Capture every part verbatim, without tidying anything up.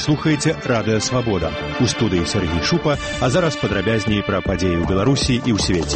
слухаеце Радыё Свабода. У студыі Сергей Шупа, а зараз падрабязней пра падзеі ў Беларусі і ў свеце.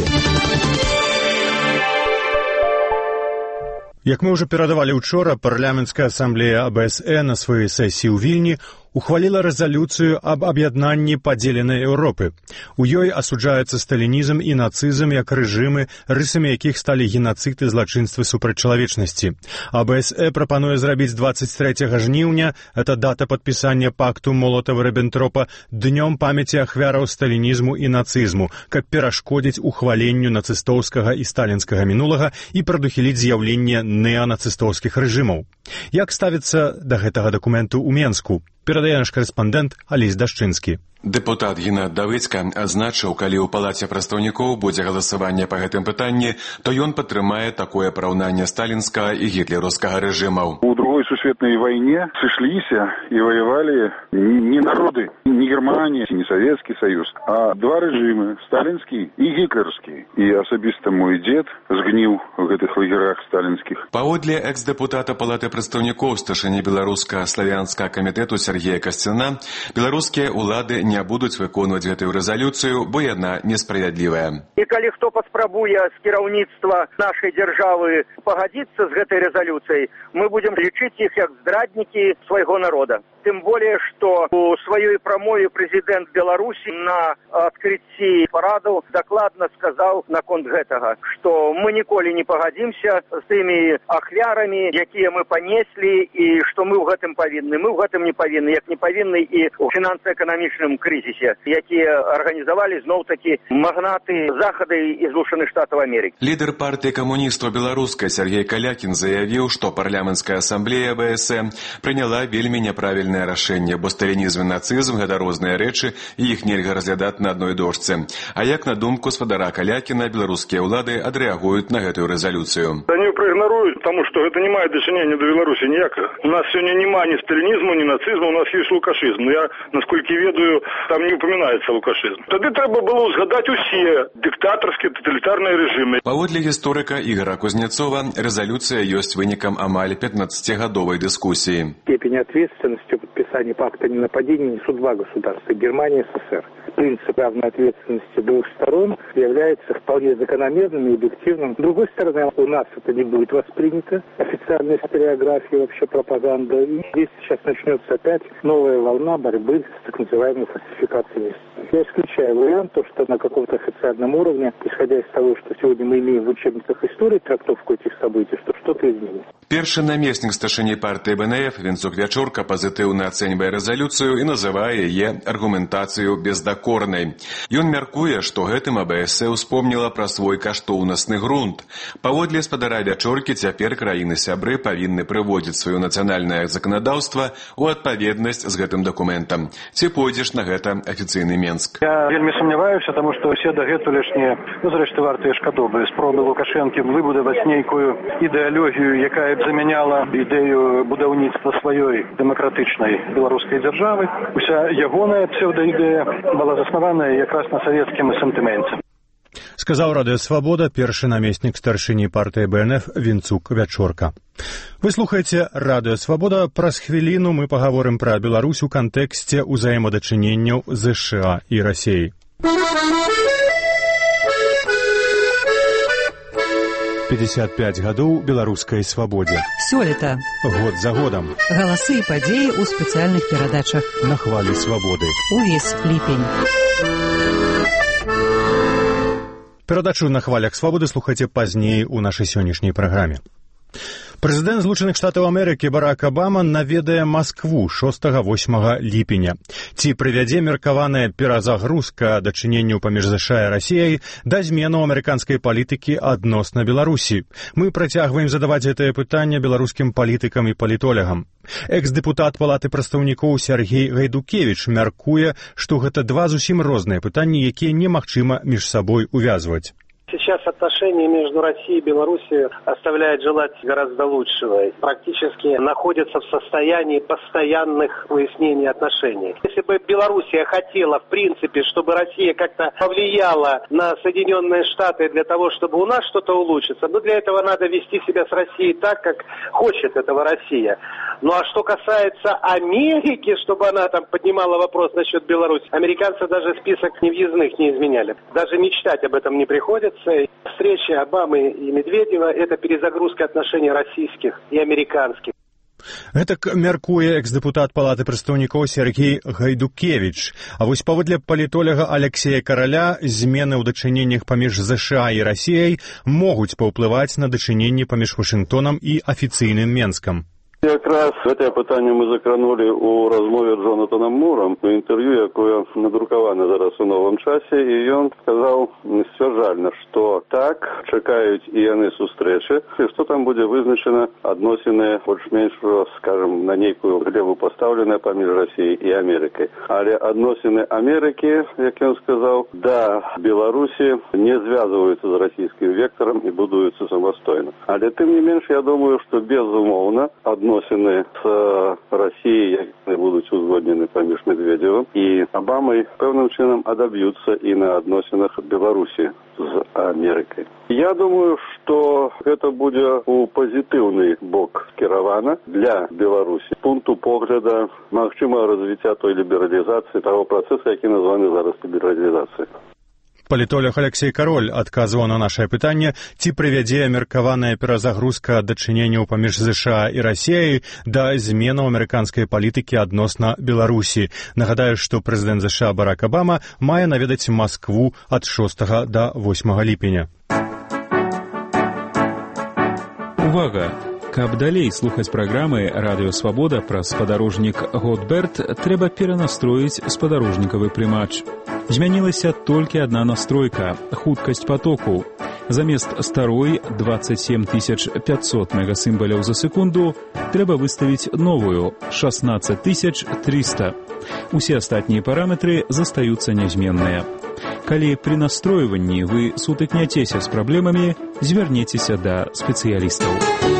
Як мы ўжо перадавалі учора, парламенцкая асамблея А Б С Е на сваёй сесіі ў Вільні ухваліла рэзалюцыю аб аб'яднанні падзеленай Еўропы. У ёй асуджаецца сталінізм і нацызм як рэжымы, рысамі якіх сталі генацыд і злачынствы супраць чалавечнасці. А Б С Е прапануе зрабіць дваццаць трэцяга жніўня, это дата падпісання пакту Молотава-Ріббентропа, днём памяці ахвяраў сталінізму і нацызму, каб перашкодзіць ухваленню нацыстоўскага і сталінскага мінулага і прадухіліць з'яўленне неанацыстоўскіх рэжымаў. Як ставіцца да гэтага дакументу ў Менску? Перадае наш карэспандэнт Алесь Дашчынскі. Дэпутат Геннад Давыдзька адзначыў, калі ў палаце прадстаўнікоў будзе галасаванне па гэтым пытанні, то ён падтрымае такое параўнанне сталінскага і гітлераўскага рэжымаў. У другой сусветнай вайне сышліся і воевали не народы, не Германія, не Савецкі Саюз, а два рэжымы, сталінскі і гітлерскі. І асабіста мой дзед згніў у гэтых лагерах сталінскіх. Паводле экс-дэпутата палаты прадстаўнікоў старшыні беларускага славянскага камітэту Сергея Касцяна, беларускія ўлады не будуць выконваць гэтую рэзалюцыю, бо яна несправядлівая. І калі хто паспрабуе з кіраўніцтва нашай дзяржавы пагадзіцца з гэтай рэзалюцыяй, мы будзем лічыць іх як здраднікі свайго народа. Тым более, што у сваёй прамове прэзідэнт Беларусі на адкрыцці параду дакладна сказаў наконт гэтага, што мы ніколі не пагадзімся з тымі ахвярамі, якія мы панеслі, і што мы ў гэтым павінны. Мы ў гэтым не павінны, як не павінны і ў фінансава-эканамічным крызісе, якія арганізавалі зноў-такі магнаты Захада і Злучаных Штатаў Амерыкі. Лідар партыі камуністаў беларускай Сергей Калякін заявіў, што парламенцкая асамблея Б С Е прыняла вельмі няправільнае рашэнне, бо сталінізм і нацызм гэта розныя рэчы, і іх нельга разглядаць на адной дошцы. А як на думку спадара Калякіна, беларускія ўлады адрэагуюць на гэтую рэзалюцыю? Они проигноруют, потому что это не мае дачынення до Беларусі ніякага. У нас сёння няма ні сталінізму, ні нацызму, у нас есть лукашызм. Но я, насколько ведаю, там не упоминается лукашызм. Тады трэба было узгадаць усе дыктатарскія таталітарныя рэжымы. Паводле гісторыка Ігора Кузнецова, рэзалюцыя ёсць вынікам амаль пятнаццацігадовай дыскусіі. Степень ответственности в подписании пакта ненападения несут два государства – Германия и С С С Р. Принцип равной ответственности двух сторон является вполне закономерным и объективным. С другой стороны, у нас это не будет воспринято. Официальная историография, вообще пропаганда. И здесь сейчас начнется опять новая волна борьбы с так называемой фальсификацией. Я исключаю вариант, то, что на каком-то официальном уровне, исходя из того, что сегодня мы имеем в учебниках истории трактовку этих событий, что что-то изменится. Першы намеснік старшыні партыі Б Н Ф Вінцук Вячорка пазітыўна ацэньвае рэзалюцыю і называе яе аргументацыю бездакорнай. Ён мяркуе, што гэтым А Б С Е ўспомніла пра свой каштоўнасны грунт. Паводле спадара Вячоркі, цяпер краіны-сябры павінны прыводзіць сваё нацыянальнае заканадаўства ў адпаведнасць з гэтым дакументам. Ці пойдзеш на гэта афіцыйны Менск? Я вельмі сумняваюся, таму што ўсе дагэтулешнія, ну, зрэшты, вартыя шкадобы, спробы Лукашэнкі выбудаваць нейкую ідэалогію, якая б замяняла ідэю будаўніцтва сваёй дэмакратычнай беларускай дзяржавы. Уся ягоная псеўдаідэя была заснаваная якраз на савецкім сентыменце. Сказаў Радыё Свабода першы намеснік старшыні партыі Б Н Ф Вінцук Вячорка. Вы слухаеце Радыё Свабода. Праз хвіліну мы пагаворым пра Беларусь у кантэксце ўзаемадачыненняў з США і Расіяй. пятьдесят пять гадоў беларускай свабодзе. Сёлета. Год за годам. Галасы і падзеі ў спецыяльных перадачах. На хвалі свабоды. Увесь ліпень. Перадачу на хвалях свабоды слухайце пазней у нашай сённяшняй праграме. Прэзідэнт Злучаных Штатаў Амерыкі Барак Абама наведае Маскву шостага-восьмага ліпеня. Ці прывядзе меркаваная перазагрузка дачыненняў паміж ЗША і Расіяй да зменаў амерыканскай палітыкі адносна Беларусі? Мы працягваем задаваць гэтае пытанне беларускім палітыкам і палітолягам. Экс-дэпутат палаты прадстаўнікоў Сергей Гайдукевіч мяркуе, што гэта два зусім розныя пытанні, якія немагчыма між сабой увязваць. Сейчас отношения между Россией и Белоруссией оставляют желать гораздо лучшего. Практически находятся в состоянии постоянных выяснений отношений. Если бы Белоруссия хотела, в принципе, чтобы Россия как-то повлияла на Соединенные Штаты для того, чтобы у нас что-то улучшится, но для этого надо вести себя с Россией так, как хочет этого Россия. Ну а что касается Америки, чтобы она там поднимала вопрос насчет Беларуси, американцы даже список невъездных не изменяли. Даже мечтать об этом не приходится. Встреча Обамы и Медведева – это перезагрузка отношений российских и американских. Гэтак мяркуе экс-дэпутат Палаты прадстаўнікоў Сергей Гайдукевіч. А вось паводле палітоляга Алексея Караля змены ў дачыненнях паміж ЗША і Расіяй могуць паўплываць на дачыненні паміж Вашынгтонам і афіцыйным Менскам. Якраз гэтае пытанне мы закранули ў размове з Джонатаном Муром у інтэрв'ю, якое надрукавана зараз у новым часе, і ён сказаў сцвярджальна, што так чакаюць і яны сустрэчы, і што там будзе вызначана адносіны больш-менш, скажем, на нейкую глебу пастаўленыя паміж Расіяй і Амерыкай. Але адносіны Амерыкі, як ён сказаў, да Беларусі не звязваюцца з расійскім вектарам і будуюцца самастойна. Але тым не менш, я думаю, што безумоўна адносіны з Расіяй, які будуць узгоднены паміж Медведевым і Обамай, пэўным чынам адаб'юцца і на адносінах Беларусі з Амерыкай. Я думаю, што гэта будзе у пазітыўны бок скіравана для Беларусі. Пункту погляда магчымага развіцця той лібералізацыі, таго працэса, які названы зараз лібералізацыяй. Палітолог Алексей Кароль адказваў на нашае пытанне, ці прывядзе меркаваная перазагрузка дачыненняў паміж ЗША і Расіяй да зменаў амерыканскай палітыкі адносна Беларусі. Нагадаю, што прэзідэнт ЗША Барак Обама мае наведаць Маскву ад шостага да восьмага ліпеня. Увага! Каб далей слухаць праграмы «Радыё Свабода» пра спадарожнік Готберт, трэба перанастроіць спадарожнікавы прымач. Змянілася толькі адна настройка – хуткасць потоку. Замест старой двадцать семь тысяч пятьсот мегасімбаляў за секунду трэба выставіць новую – шестнадцать тысяч триста. Усе астатнія параметры застаюцца нязменныя. Калі пры настройванні вы сутыкняцеся з праблемамі, звярніцеся да спецыялістаў.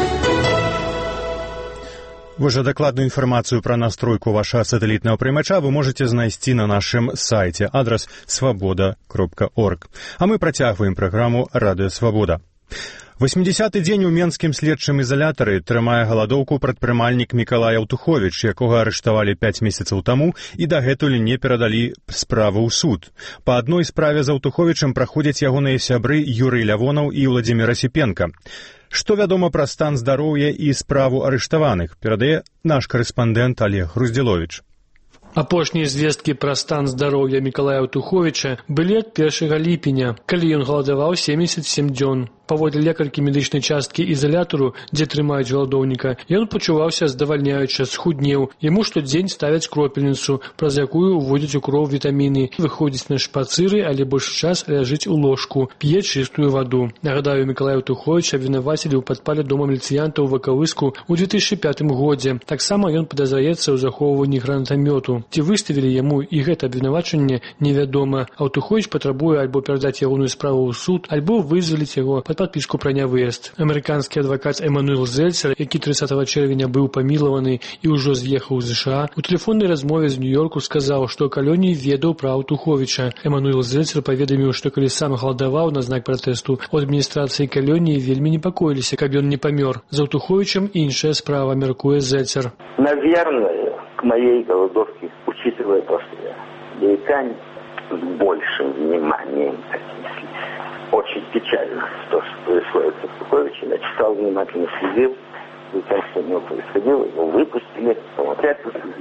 Уже докладную информацию про настройку вашего сателлитного прымача вы можете знайсці на нашем сайте, адрес свобода кропка орг. А мы працягваем праграму «Радыё Свабода». восьмідзясяты дзень у менскім следчым ізалятары трымае галадоўку прадпрымальнік Мікалай Аўтуховіч, якога арыштавалі пяць месяцаў таму і дагэтуль не перадалі справу ў суд. Па адной справе з Аўтуховічам праходзяць ягоныя сябры Юрый Лявонаў і Владзімір Асіпенка. Што вядома пра стан здароўя і справу арыштаваных, перадае наш карэспандэнт Олег Груздзіловіч. Апошнія звесткі пра стан здароўя Мікалая Аўтуховіча былі ад першага ліпеня, калі ён галадаваў семьдесят семь дзён. Паводле лекаркі медычнай часткі ізалятару, дзе трымаюць галадоўніка, ён пачуваўся здавальняюча, схуднеў. Яму штодзень ставяць кропельніцу, праз якую ўводзяць у кроў вітаміны. Выходзіць на шпацыры, але больш час ляжыць у ложку, п'е чыстую ваду. Нагадаю, Мікалая Аўтуховіча абвінавацілі ў падпале дома міліцыянтаў у Вакавыску ў две тысячы пятым годзе. Таксама ён падазраецца ў захоўванні гранатамёту. Ці выставілі яму і гэта абвінавачанне, невядома. Аўтуховіч патрабуе альбо перадаць ягоную справу ў суд, альбо вызваліць яго пад падпіску пра нявыезд. Амерыканскі адвакат Эмануэл Зельцер, які трыццатага чэрвеня быў памілаваны і ўжо з'ехаў з ЗША, у тэлефоннай размове з Нью-Йорку сказаў, што калоній ведаў пра Аўтуховіча. Эмануэл Зельцер паведаміў, што калі сам галадаваў на знак пратэсту, у адміністрацыі калоніі вельмі непакоіліся, каб ён не памёр. За Аўтуховічам іншая справа, мяркуе Зельцер. Наверное, к моей голодовке, учитывая то, что я американец, с большим вниманием отнеслись. Очень печально то, что происходит с Аўтуховичем. Я читал, внимательно следил. И там, что у него происходило, его выпустили, потом опять выпустили.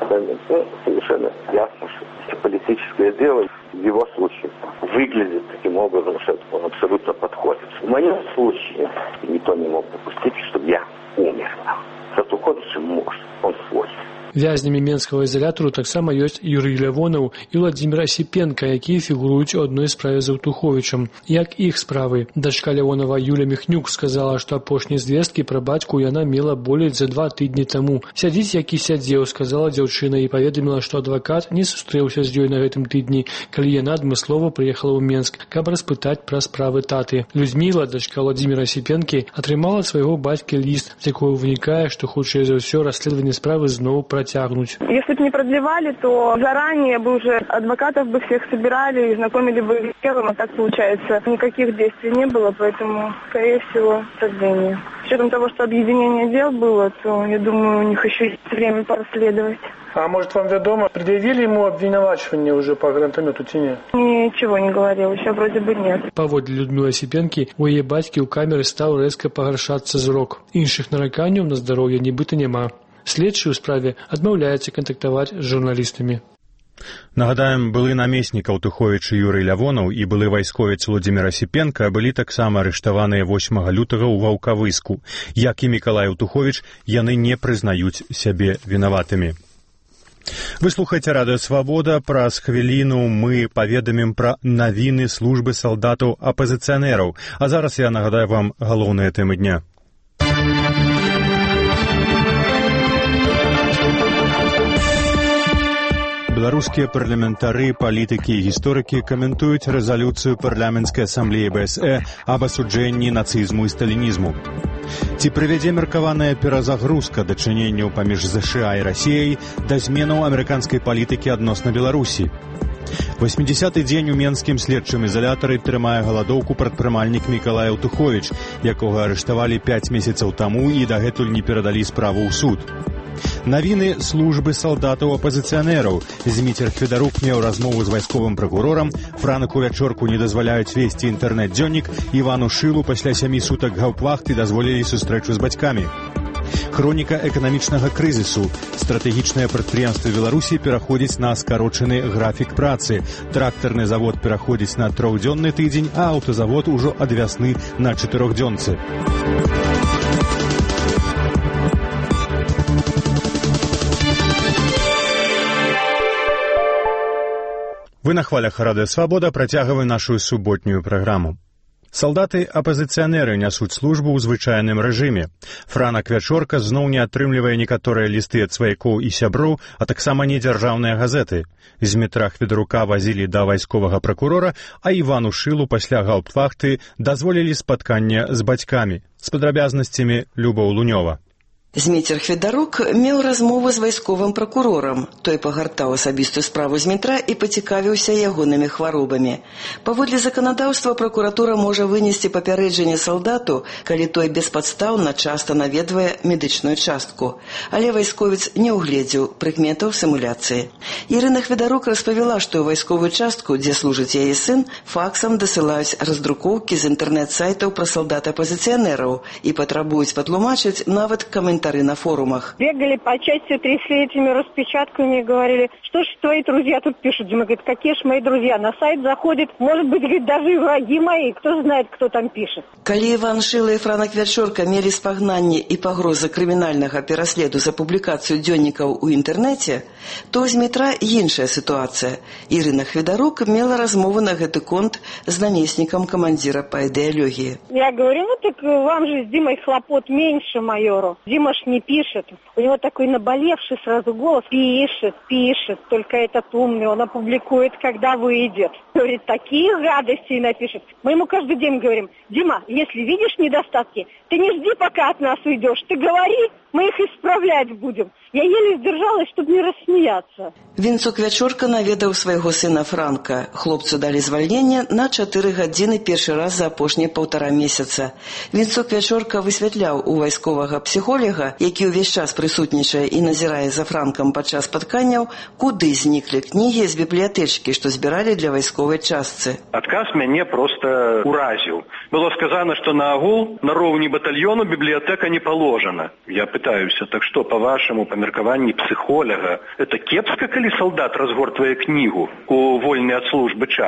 Ну, совершенно ясно, что политическое дело в его случае выглядит таким образом, что он абсолютно подходит. В моем случае никто не мог допустить, чтобы я умер. С Аўтуховичем может, он свой. Вязнямі менскага изолятару таксама ёсць Юрий Лявонаў і Владзімір Асіпенка, якія фігуруюць у адной справе з Аўтуховічам. Як іх справы? Дачка Лявонава Юля Міхнюк сказала, што апошнія звесткі пра бацьку яна мела болей за два тыдні таму. Сядзіць, як і сядзеў, сказала дзяўчына і паведаміла, што адвакат не сустрэўся з ёй на гэтым тыдні, калі яна адмыслова прыехала ў Менск, каб распытаць пра справы таты. Людміла, дачка Владзіміра Асіпенкі, атрымала ад свайго бацькі ліст, з якога вынікае, што хутчэй за ўсё расследаванне справы зноў працягнуць. Если бы не продлевали, то заранее бы уже адвокатов бы всех собирали и знакомили бы с делом, а так получается никаких действий не было, поэтому, скорее всего, продление. С учетом того, что объединение дел было, то, я думаю, у них еще есть время порасследовать. А может, вам ведомо, предъявили ему обвинувачивание уже по гранатомету ці не? Ничего не говорил, еще вроде бы нет. Паводле Людмилы Асіпенкі, у яе бацькі ў камеры стаў рэзка пагаршацца зрок. Іншых нараканняў на здароўе нібыта няма. Следчы ў справе адмаўляецца кантактаваць з журналістамі. Нагадаем, былы намеснік Аўтуховіча Юрый Лявонаў і былы вайсковец Владзімір Асіпенка былі таксама арыштаваныя восьмага лютага ў Ваўкавыску. Як і Мікалай Аўтуховіч, яны не прызнаюць сябе вінаватымі. Вы слухаеце Радыё Свабода. Праз хвіліну мы паведамім пра навіны службы салдатаў-апазіцыянераў. А зараз я нагадаю вам галоўныя тэмы дня. Беларускія парламентары, палітыкі і гісторыкі каментуюць рэзалюцыю парламенцкай асамблеі бэ эс э аб асуджэнні нацызму і сталінізму. Ці прывядзе меркаваная перазагрузка дачыненняў паміж ЗША і Расіяй да зменаў амерыканскай палітыкі адносна Беларусі? восьмідзесяты дзень у менскім следчым ізалятары трымае галадоўку прадпрымальнік Мікалай Аўтуховіч, якога арыштавалі пяць месяцаў таму і дагэтуль не перадалі справу ў суд. Навіны службы салдатаў-апазіцыянераў. Зміцер Хведарук меў размову з вайсковым пракурорам, Франаку Вячорку не дазваляюць весці інтэрнэт-дзённік, Івану Шылу пасля сямі сутак гаўпвахты дазволілі сустрэчу з бацькамі. Хроніка эканамічнага крызісу. Стратэгічныя прадпрыемствы Беларусі пераходзяць на скарочаны графік працы. Трактарны завод пераходзіць на трохдзённы тыдзень, а аўтазавод ужо ад вясны на чатырёхдзёнцы. Вы на хвалях Радыё Свабода працягваем нашу суботнюю праграму. Салдаты-апазіцыянеры нясуць службу ў звычайным рэжыме. Франак Вячорка зноў не атрымлівае некаторыя лісты ад сваякоў і сяброў, а таксама недзяржаўныя газеты. Змітра Хведарука вазілі да вайсковага пракурора, а Івану Шылу пасля гаўптвахты дазволілі спатканне з бацькамі. З падрабязнасцямі Любоў Лунёва. Зміцер Хведарук меў размову з вайсковым пракурорам. Той пагартаў асабістую справу Змітра і пацікавіўся ягонымі хваробамі. Паводле заканадаўства пракуратура можа вынесці папярэджанне салдату, калі той беспадстаўна часта наведвае медычную частку. Але вайсковец не ўгледзеў прыкметаў сімуляцыі. Ірына Хведарук распавяла, што ў вайсковую частку, дзе служыць яе сын, факсам дасылаюць раздрукоўкі з інтэрнэт-сайтаў пра салдат-апазіцыянераў і патрабуюць патлумачыць нават каментары на форумах. Бегали по части, трясли этими распечатками и говорили, что ж твои друзья тут пишут. Дима говорит, какие ж мои друзья? На сайт заходят, может быть, говорит, даже и враги мои. Кто знает, кто там пишет. Калі Іван Шыла і Франак Вячорка мелі спагнанні і пагрозы крымінальнага пераследу за публікацыю дзённікаў у інтэрнэце, то з Змітра іншая сітуацыя. Ірына Хведарук мела размову на гэты конт з намеснікам камандзіра па ідэалогіі. Я говорю, ну так вам же с Димой хлопот меньше, майору. Дима ж не пишет. У него такой наболевший сразу голос. Пишет, пишет. Только этот умный, он опубликует, когда выйдет. Говорит, такие гадости напишет. Мы ему каждый день говорим, Дима, если видишь недостатки, ты не жди, пока от нас уйдешь. Ты говори, мы их исправлять будем. Я еле сдержалась, чтобы не рассмеяться. Вінцук Вячорка наведаў свайго сына Франка. Хлопцу далі звальненне на чатыры гадзіны першы раз за апошнія паўтара месяца. Вінцук Вячорка высвятляў у вайсковага псіхолога, які ўвесь час прысутнічае і назірае за Франкам падчас спатканняў, куды зніклі кнігі з бібліятэчкі, што збіралі для вайсковай частцы. Адказ мяне проста уразіў. Было сказано, што на агул на роўні батальёну бібліятэка не положена. Я пытаюся, так што, па-вашаму, па меркаванні псіхолага, это кепска, калі салдат разгортвае кнігу у вольны ад службы час?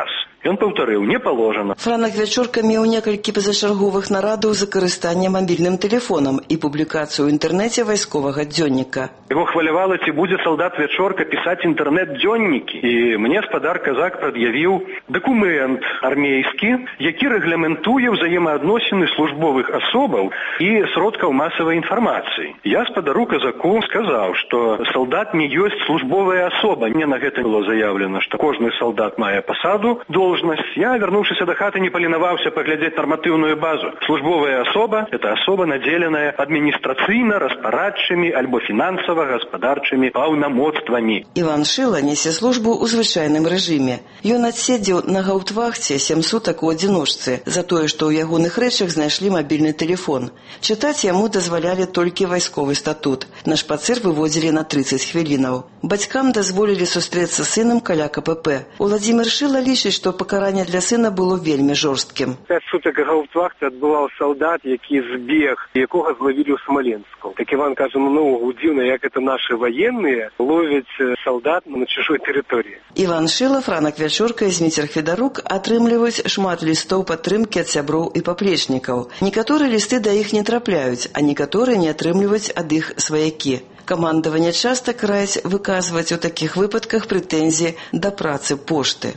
Ён паўтарыў, не паложана. Франак Вячорка меў некалькі пазачарговых нарадаў за карыстанне мабільным тэлефонам і публікацыю ў інтэрнэце вайсковага дзённіка. Яго хвалявала, ці будзе салдат Вячорка пісаць інтэрнэт-дзённікі. І мне спадар казак прад'явіў дакумент армейскі, які рэгламентуе ўзаемаадносіны службовых асобаў і сродкаў масавай інфармацыі. Я спадару казаку сказаў, што салдат не ёсць службовая асоба. Мне на гэта было заявлена, што кожны салдат мае пасаду, должнасць. Я, вярнуўшыся да хаты, не паленаваўся паглядзець нарматыўную базу. Службовая асоба – это асоба, надзеленая адміністрацыйна, распарадчымі альбо фінансава-гаспадарчымі паўнамоцтвамі. Іван Шыла несе службу ў звычайным рэжыме. Ён адседзеў на гаўтвахце сем сутак у адзіночцы за тое, што ў ягоных рэчах знайшлі мабільны тэлефон. Чытаць яму дазвалялі толькі вайсковы статут. На шпацыр выводзілі на трыццаць хвілінаў. Бацькам дазволілі сустрэцца з сынам каля ка пэ пэ. Уладзімір Шыла лічыць, што пакаранне для сына было вельмі жорсткім. Пяць сутак у гаўтвахце адбываў салдат, які збег, якога зловілі ў Смаленску. Так Іван кажа, ну, дзіўна, як это наши военные ловяць салдат на чужой тэрыторыі. Іван Шыла, Франак Вячорка і Зміцер Федарук атрымліваюць шмат лістоў падтрымкі ад сяброў і паплечнікаў. Некаторыя лісты да іх не трапляюць, а некаторыя не атрымліваюць ад іх сваякі. Камандаванне часта краюць выказваць у такіх выпадках прэтэнзіі да працы пошты.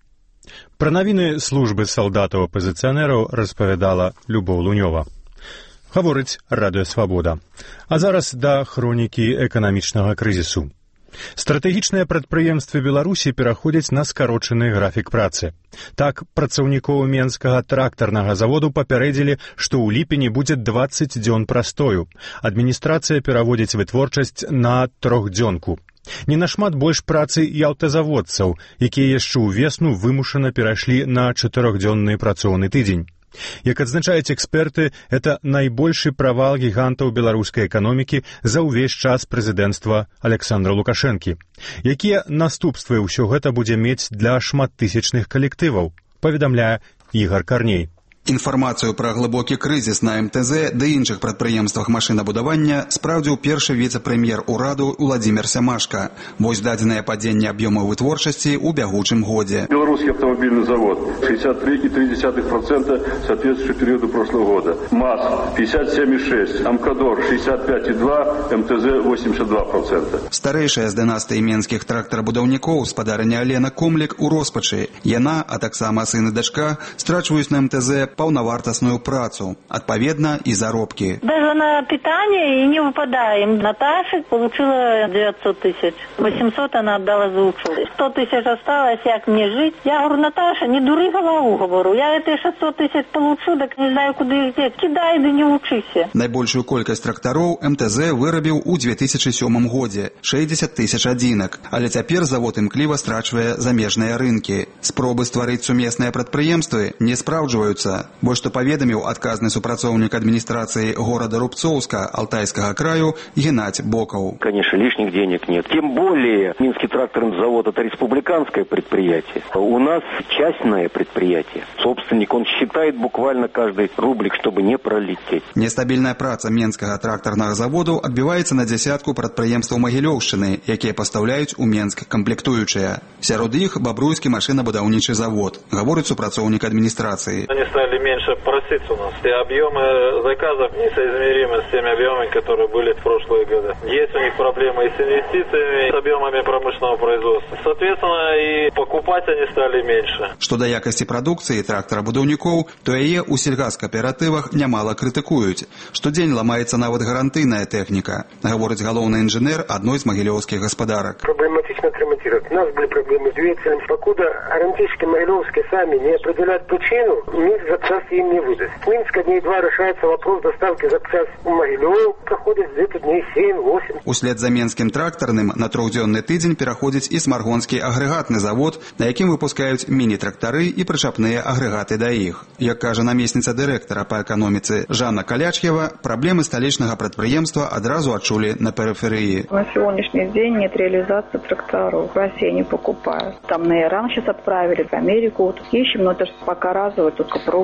Пра навіны службы салдатаў-апазіцыянераў распавядала Любоў Лунёва. Гаворыць Радыё Свабода. А зараз да хронікі эканамічнага крызісу. Стратэгічныя прадпрыемствы Беларусі пераходзяць на скарочаны графік працы. Так, працаўнікоў Менскага трактарнага заводу папярэдзілі, што ў ліпені будзе дваццаць дзён прастою. Адміністрацыя пераводзіць вытворчасць на трохдзёнку. Не нашмат больш працы і аўтазаводцаў, якія яшчэ ўвесну вымушана перайшлі на чатырохдзённы працоўны тыдзень. Як адзначаюць эксперты, это найбольшы правал гігантаў беларускай эканомікі за ўвесь час прэзідэнцтва Александра Лукашэнкі. Якія наступствы ўсё гэта будзе мець для шматтысячных калектываў, паведамляе Ігар Карней. Інфармацыю пра глыбокі крызіс на эм тэ зэ ды іншых прадпрыемствах машынабудавання спраўдзіў першы віцэ-прэм'ер ураду Уладзімір Сямашка. Вось дадзенае падзенне аб'ёмаў вытворчасці ў бягучым годзе. Белорусский автомобильный завод шестьдесят три и три десятых процента соответствующий периоду прошлого года. МАЗ пятьдесят семь и шесть, Амкадор шестьдесят пять и два, эм тэ зэ восемьдесят два процента. Старэйшая з дынастыі менскіх трактарабудаўнікоў спадарыня Алена Комлік у роспачы. Яна, а таксама сын і дачка, страчваюць на эм тэ зэ полновартостную працу, отповедно и заробки. Даже на питание и не выпадаем. Наташа получила девятьсот тысяч. восемьсот она отдала за учебу. сто тысяч осталось, як мне жить. Я говорю, Наташа, не дури голову, говорю. Я эти шестьсот тысяч получу, так не знаю, куда их деть. Кидай, да не учися. Найбольшую колькасць трактароў эм тэ зэ вырабіў у две тысячи сёмым годзе – шэсцьдзесят тысяч адзінак. Але цяпер завод імкліва страчвае замежныя рынкі. Спробы стварыць сумесныя прадпрыемствы не спраўджваюцца. Вось што паведаміў адказны супрацоўнік адміністрацыі горада Рубцоўска Алтайскага краю Геннадь Бокаў. Конечно, лишних денег нет. Тем более Минский тракторный завод – это республиканское предприятие. У нас частное предприятие. Собственник, он считает буквально каждый рублик, чтобы не пролететь. Нестабільная праца Менскага трактарнага заводу адбіваецца на дзясятку прадпрыемстваў Магілёўшчыны, якія пастаўляюць у Менск комплектуючыя. Сярод іх Бабруйскі машынабудаўнічы завод, гаворыць супрацоўнік адміністрацыі. Они стали меньше просить у нас. И объемы заказов несоизмеримы с теми объемами, которые были в прошлые годы. Есть у них проблемы и с инвестициями, и с объемами промышленного производства. Соответственно, и покупать они стали меньше. Што да якасці прадукцыі трактарабудаўнікоў, то яе ў сельгаскааператывах нямала крытыкуюць. Штодзень ламаецца нават гарантыйная тэхніка, гаворыць галоўны інжынер адной з магілёўскіх гаспадарак. Проблематично отремонтировать. У нас были проблемы с двигателем. Покуда гарантийщики магилевские сами не определяют причину, Минск запчасти им не выдаст. С Минска дней два решается вопрос доставки запчасть в Могилев. Проходит где-то дней семь-восемь. Услед за Менскім трактарным на трохдзённы тыдзень пераходзіць і Смаргонскі агрэгатны завод, на якім выпускаюць міні-трактары і прычапныя агрэгаты да іх. Як кажа намесніца дырэктара па эканоміцы Жанна Калячкева, праблемы сталічнага прадпрыемства адразу адчулі на перыферыі. На сегодняшний день нет реализации тракторов. В России не покупают. Там на Иран сейчас отправили, в Америку. Вот ищем, но это же пока разово, только пробуем.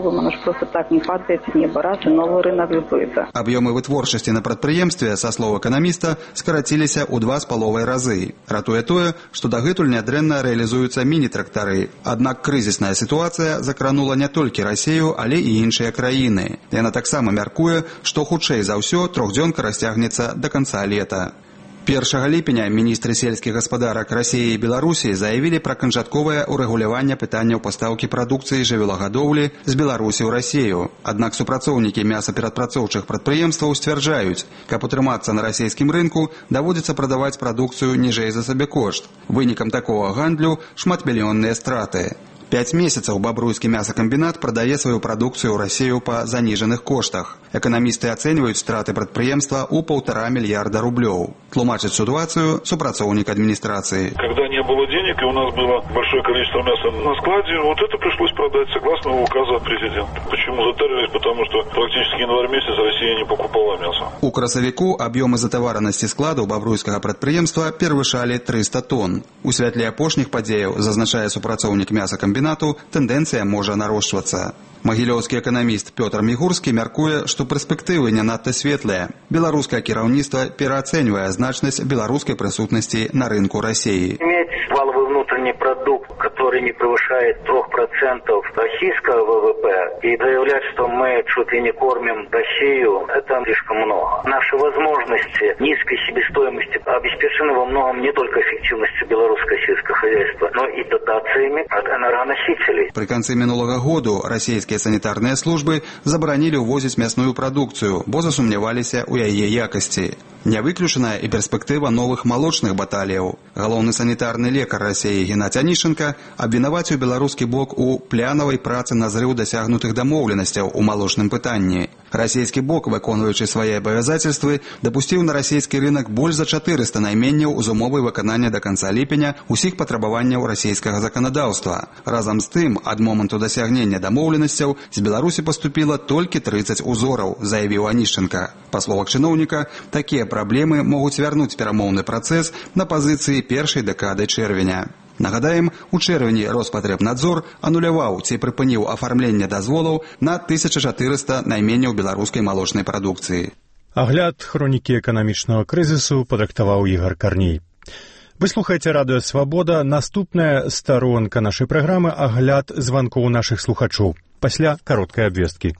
готовым, оно же просто так не падает с неба. Раз, и новый рынок сбыта. Аб'ёмы вытворчасці на прадпрыемстве, са слоў эканаміста, скараціліся ў два з паловай разы. Ратуе тое, што дагэтуль нядрэнна рэалізуюцца міні-трактары. Аднак крызісная сітуацыя закранула не толькі Расію, але і іншыя краіны. Яна таксама мяркуе, што хутчэй за ўсё трохдзёнка расцягнецца да канца лета. першага ліпеня міністры сельскіх гаспадарак Расіі і Беларусі заявілі пра канчатковае ўрэгуляванне пытанняў пастаўкі прадукцыі жывёлагадоўлі з Беларусі ў Расію. Аднак супрацоўнікі мясаперадпрацоўчых прадпрыемстваў сцвярджаюць, каб утрымацца на расійскім рынку, даводзіцца прадаваць прадукцыю ніжэй за сабекошт. Вынікам такога гандлю шматмільённыя страты. Пять месяцаў бабруйскі мясакамбінат прадае сваю прадукцыю ў Расію па заніжаных коштах. Эканамісты ацэньваюць страты прадпрыемства ў полтора мільярда рублёў. Тлумачыць ситуацию супрацоўнік администрации. Когда не было денег и у нас было большое количество мяса на складе, вот это пришлось продать согласно указа президента. Почему затарились? Потому что практически январь месяц Россия не покупала мясо. У красавіку аб'ёмы затаваранасці складу бабруйскага прадпрыемства перавышалі триста тонн. У святле апошніх падзеяў, зазначае супрацоўнік мясакамбінату, тэндэнцыя можа нарошчвацца. Магілёўскі эканаміст Пётр Мігурскі мяркуе, што перспектывы не надта светлыя. Беларускае кіраўніцтва пераацэньвае значнасць беларускай прысутнасці на рынку России. Иметь валовый внутренний продукт, который не превышает трех процентов российского ВВП, и заявлять, что мы чуть ли не кормим Россию, это слишком много. Наши возможности низкой себестоимости обеспечены во многом не только эффективностью белорусского сельского хозяйства, но и дотациями от энергоносителей. При конце минулого года российские санитарные службы забаранілі ўвозіць мясную прадукцыю, бо засумняваліся ў яе якасці. Не выключаная і перспектыва новых малочных баталіяў. Галоўны санітарны лекар Расіі Геннадзь Анішченка абвінаваціў беларускі бок у плянавай працы на зрыў дасягнутых дамоўленасцяў у малочным пытанні. Расійскі бок, выконваючы свае абавязацельствы, дапусціў на расійскі рынок больш за чатырыста найменняў з умовай выканання да канца ліпеня ўсіх патрабаванняў расійскага заканадаўства. Разам з тым, ад моманту дасягнення дамоўленасцяў з Беларусі паступіла толькі трыццаць узораў, заявіў Анішченка. Па словах чыноўніка, такія праблемы могуць вярнуць перамоўны працэс на пазіцыі першай дэкады чэрвеня. Нагадаем, у чэрвені Роспатребнадзор ануляваў ці прыпыніў афармленне дазволаў на тысяча чатырыста найменняў беларускай малочнай прадукцыі. Агляд хронікі эканамічнага крызісу падрыхтаваў Ігар Карней. Вы слухаеце радыё Свабода. Наступная старонка нашай праграмы — агляд званкоў нашых слухачоў. Пасля кароткай абвесткі.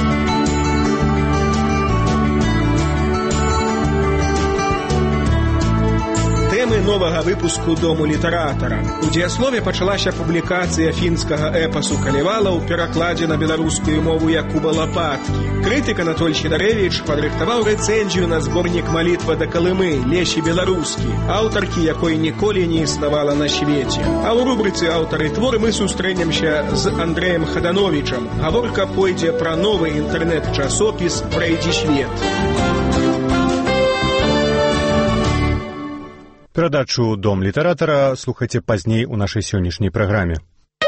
Тэмы новага выпуску Дому літаратара. У дзеяслове пачалася публікацыя фінскага эпасу «Калевала» ў перакладзе на беларускую мову Якуба Лапаткі. Крытык Анатоль Сідарэвіч падрыхтаваў рэцэнзію на зборнік «Малітва да Калымы» Лесі Беларускі, аўтаркі якой ніколі не існавала на свеце. А ў рубрыцы «Аўтары творы» мы сустрэнемся з Андрэем Хадановічам. Гаворка пойдзе пра новы інтэрнэт-часопіс «Прайдзі свет». Перадачу «Дом літаратара» слухайце пазней у нашай сённяшняй праграме.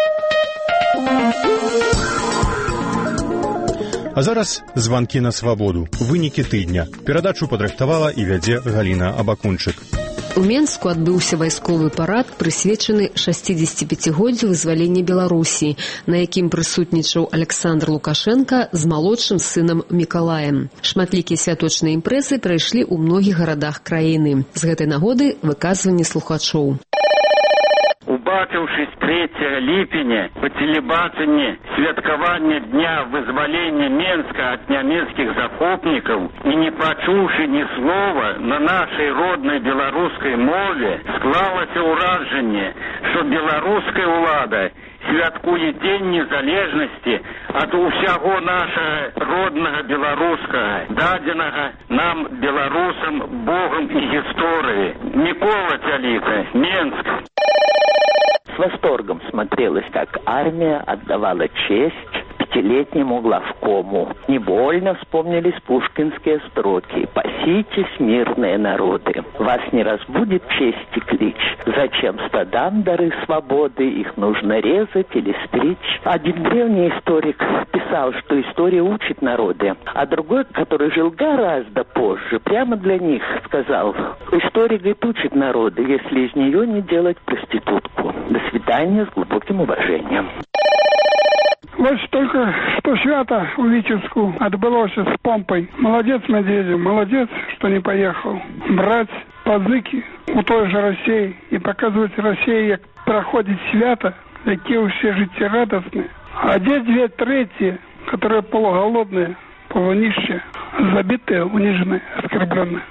А зараз званкі на свабоду. Вынікі тыдня. Перадачу падрыхтавала і вядзе Галіна Абакунчык. У Менску адбыўся вайсковы парад, прысвечаны шасцідзесяціпяцігоддзю вызвалення Беларусі, на якім прысутнічаў Александр Лукашенко з малодшым сынам Мікалаем. Шматлікія святочныя імпрэзы прайшлі ў многіх гарадах краіны. З гэтай нагоды выказванне слухачоў. Убачыўшы трэцяга ліпеня па тэлебачанні святкавання дня вызвалення Менска ад нямецкіх захопнікаў і не пачуўшы ні слова на нашай роднай беларускай мове, склалася ўражанне, што беларуская ўлада святкуе дзень незалежнасці ад усяго нашага роднага беларускага, дадзенага нам беларусам Богам і гісторыі. Мікола Цяліка, Менск. С восторгом смотрелось, как армия отдавала честь пятилетнему главкому. Невольно вспомнились пушкинские строки: «Паситесь, мирные народы, вас не разбудит честь и клич. Зачем стадам дары свободы, их нужно резать или стричь». Один древний историк писал, что история учит народы, а другой, который жил гораздо позже, прямо для них сказал: история, говорит, учит народы, если из нее не делать проститутку. До свидания, с глубоким уважением. Вось только что свято у Витебску отбылось с помпой. Молодец, Медведев, молодец, что не поехал. Брать позыки у той же России и показывать России, как проходит свято, какие все життєрадостные. А где две трети, которые полуголодные, полунищие, забитые, униженные, оскорбленные.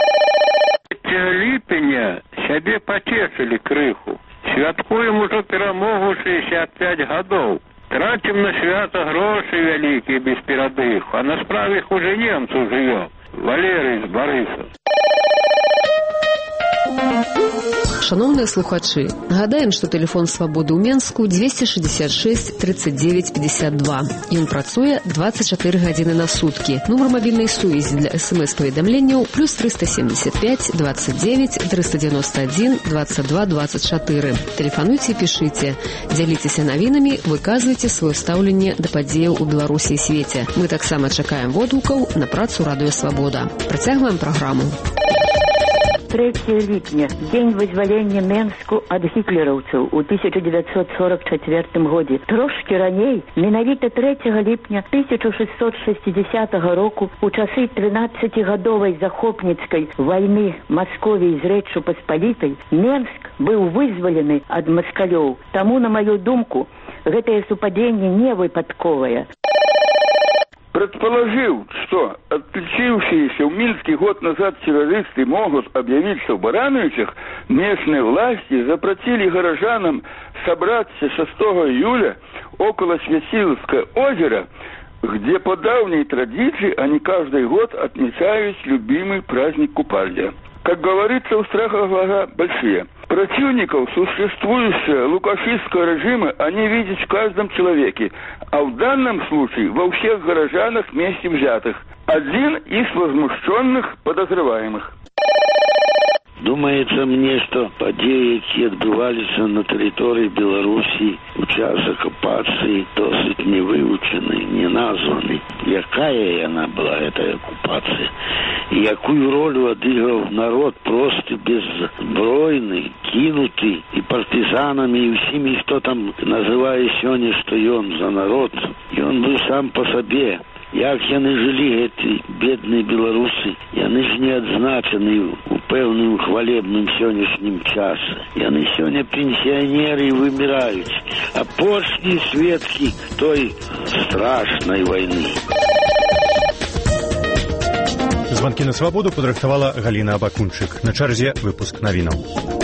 Ліпеня сябе пацешылі крыху. Святкуем ужо перамогу шэсцьдзесят пять гадоў. Трацім на свята грошы вялікія без перадыху, а на справе хуже немцу жыве. Валерый з Барыса. Шановныя слухачы, нагадаем, што тэлефон свабоды ў Менску двести шестьдесят шесть тридцать девять пятьдесят два. Ён працуе двадцать четыре гадзіны на суткі. Нумар мабільнай сувязі для смс-паведамленняў плюс триста семьдесят пять двадцать девять триста девяносто один двадцать два двадцать четыре. Тэлефануйце і пішыце. Дзяліцеся навінамі, выказвайце сваё стаўленне да падзеяў у Беларусі і свеце. Мы таксама чакаем водгукаў на працу Радыё Свабода. Працягваем праграму. трэцяе ліпеня, дзень вызвалення Менску ад гітлераўцаў у тысяча девятьсот сорок четвертым годзе. Трошкі раней, менавіта трэцяга ліпеня тысяча шестьсот шестидесятого року, у часы трынаццацігадовай захопніцкай вайны Масковіі з Рэччу Паспалітай, Менск быў вызвалены ад маскалёў. Таму, на маю думку, гэтае супадзенне не выпадковае. Предположил, что отличившиеся в Минске год назад террористы могут объявиться в Барановичах, местные власти запретили горожанам собраться шестого июля около Святиловского озера, где по давней традиции они каждый год отмечают любимый праздник Купальня. Как говорится, у страха глаза большие. Противников существующего лукашистского режима они видят в каждом человеке, а в данном случае во всех горожанах вместе взятых. Один из возмущенных подозреваемых. Думаецца мне, што падзеі, якія адбываліся на тэрыторыі Беларусі у час акупацыі, досыць не вывучаны, не названы. Якая яна была, гэтая акупацыя? І якую ролю адыграў народ просты, беззбройны, кінуты і партызанамі, і ўсімі, хто там называе сёння, што ён за народ. Ён быў сам па сабе. Як яны жылі, гэты бедныя беларусы, яны ж не адзначаны у пэўным хвалебным сённяшнім часе. Яны сёння пенсіянеры і выміраюць, апошнія сведкі той страшнай вайны. Званкі на свабоду падрыхтавала Галіна Абакунчык. На чарзе выпуск навінаў.